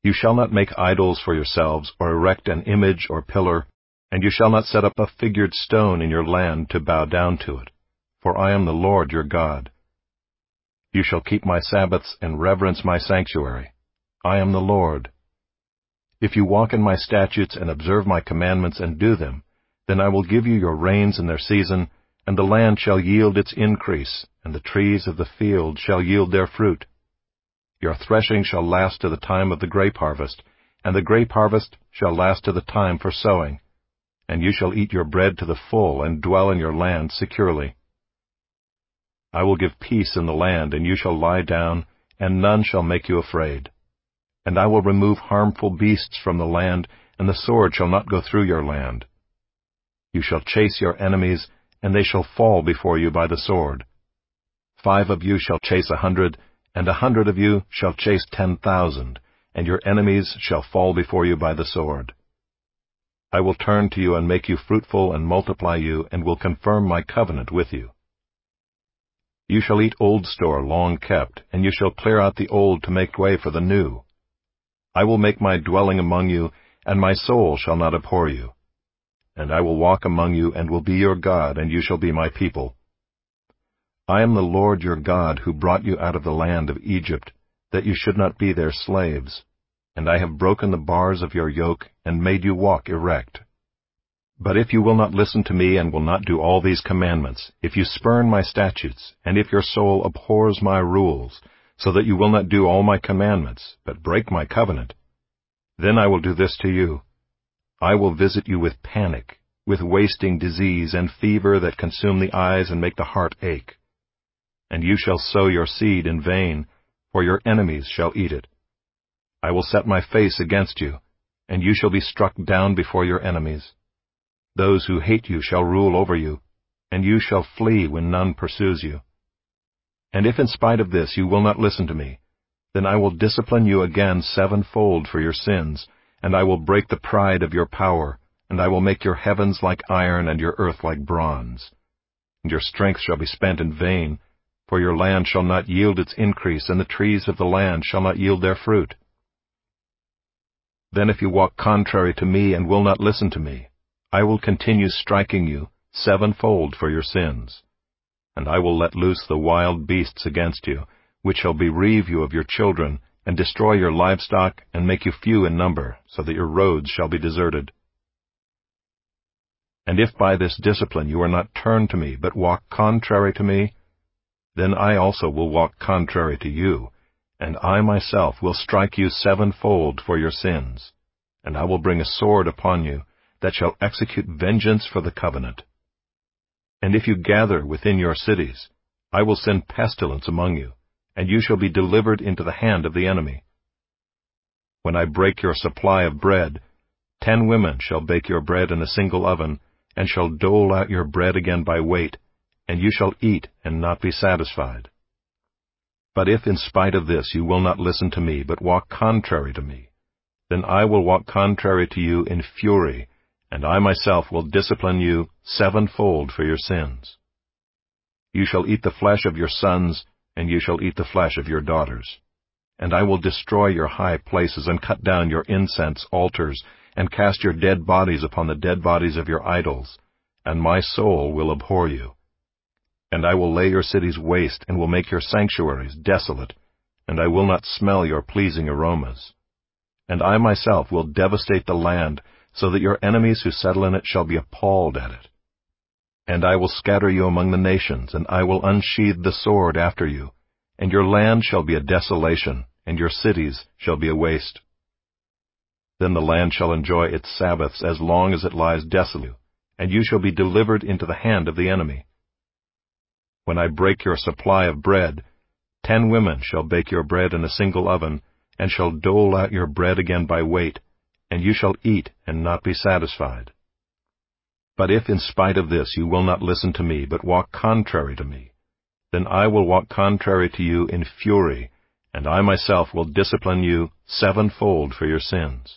You shall not make idols for yourselves, or erect an image or pillar, and you shall not set up a figured stone in your land to bow down to it, for I am the Lord your God. You shall keep my Sabbaths and reverence my sanctuary. I am the Lord. If you walk in my statutes and observe my commandments and do them, then I will give you your rains in their season, and the land shall yield its increase, and the trees of the field shall yield their fruit. Your threshing shall last to the time of the grape harvest, and the grape harvest shall last to the time for sowing, and you shall eat your bread to the full and dwell in your land securely. I will give peace in the land, and you shall lie down, and none shall make you afraid. And I will remove harmful beasts from the land, and the sword shall not go through your land. You shall chase your enemies, and they shall fall before you by the sword. 5 of you shall chase 100, and 100 of you shall chase 10,000, and your enemies shall fall before you by the sword. I will turn to you and make you fruitful and multiply you, and will confirm my covenant with you. You shall eat old store long kept, and you shall clear out the old to make way for the new. I will make my dwelling among you, and my soul shall not abhor you. And I will walk among you, and will be your God, and you shall be my people. I am the Lord your God, who brought you out of the land of Egypt, that you should not be their slaves. And I have broken the bars of your yoke, and made you walk erect. But if you will not listen to me, and will not do all these commandments, if you spurn my statutes, and if your soul abhors my rules, so that you will not do all my commandments, but break my covenant, then I will do this to you. I will visit you with panic, with wasting disease and fever that consume the eyes and make the heart ache. And you shall sow your seed in vain, for your enemies shall eat it. I will set my face against you, and you shall be struck down before your enemies. Those who hate you shall rule over you, and you shall flee when none pursues you. And if in spite of this you will not listen to me, then I will discipline you again 7-fold for your sins, and I will break the pride of your power, and I will make your heavens like iron and your earth like bronze. And your strength shall be spent in vain, for your land shall not yield its increase, and the trees of the land shall not yield their fruit. Then if you walk contrary to me and will not listen to me, I will continue striking you 7-fold for your sins. And I will let loose the wild beasts against you, which shall bereave you of your children, and destroy your livestock, and make you few in number, so that your roads shall be deserted. And if by this discipline you are not turned to me, but walk contrary to me, then I also will walk contrary to you, and I myself will strike you 7-fold for your sins, and I will bring a sword upon you, that shall execute vengeance for the covenant. And if you gather within your cities, I will send pestilence among you, and you shall be delivered into the hand of the enemy. When I break your supply of bread, 10 women shall bake your bread in a single oven, and shall dole out your bread again by weight, and you shall eat and not be satisfied. But if in spite of this you will not listen to me, but walk contrary to me, then I will walk contrary to you in fury, and I myself will discipline you 7-fold for your sins. You shall eat the flesh of your sons, and you shall eat the flesh of your daughters. And I will destroy your high places, and cut down your incense altars, and cast your dead bodies upon the dead bodies of your idols, and my soul will abhor you. And I will lay your cities waste, and will make your sanctuaries desolate, and I will not smell your pleasing aromas. And I myself will devastate the land, so that your enemies who settle in it shall be appalled at it. And I will scatter you among the nations, and I will unsheathe the sword after you, and your land shall be a desolation, and your cities shall be a waste. Then the land shall enjoy its Sabbaths as long as it lies desolate, and you shall be delivered into the hand of the enemy. When I break your supply of bread, 10 women shall bake your bread in a single oven, and shall dole out your bread again by weight, and you shall eat and not be satisfied. But if in spite of this you will not listen to me, but walk contrary to me, then I will walk contrary to you in fury, and I myself will discipline you 7-fold for your sins.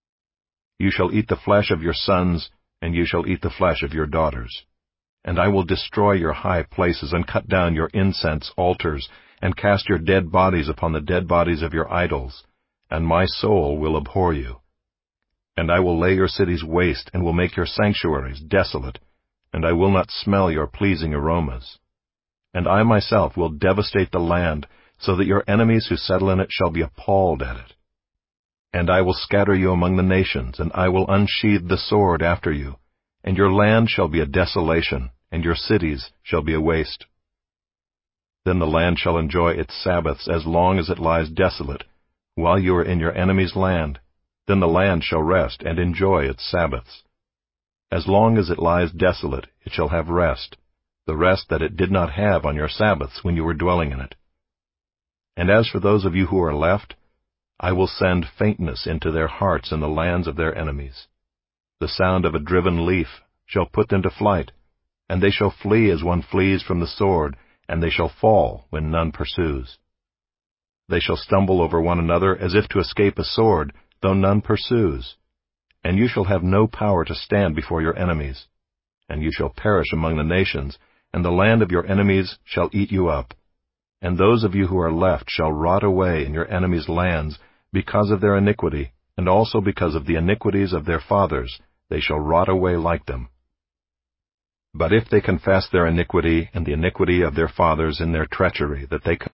You shall eat the flesh of your sons, and you shall eat the flesh of your daughters. And I will destroy your high places, and cut down your incense altars, and cast your dead bodies upon the dead bodies of your idols, and my soul will abhor you. And I will lay your cities waste, and will make your sanctuaries desolate, and I will not smell your pleasing aromas. And I myself will devastate the land, so that your enemies who settle in it shall be appalled at it. And I will scatter you among the nations, and I will unsheathe the sword after you, and your land shall be a desolation, and your cities shall be a waste. Then the land shall enjoy its Sabbaths as long as it lies desolate, while you are in your enemy's land. Then the land shall rest and enjoy its Sabbaths. As long as it lies desolate, it shall have rest, the rest that it did not have on your Sabbaths when you were dwelling in it. And as for those of you who are left, I will send faintness into their hearts in the lands of their enemies. The sound of a driven leaf shall put them to flight, and they shall flee as one flees from the sword, and they shall fall when none pursues. They shall stumble over one another as if to escape a sword, though none pursues. And you shall have no power to stand before your enemies. And you shall perish among the nations, and the land of your enemies shall eat you up. And those of you who are left shall rot away in your enemies' lands because of their iniquity, and also because of the iniquities of their fathers, they shall rot away like them. But if they confess their iniquity and the iniquity of their fathers in their treachery, that they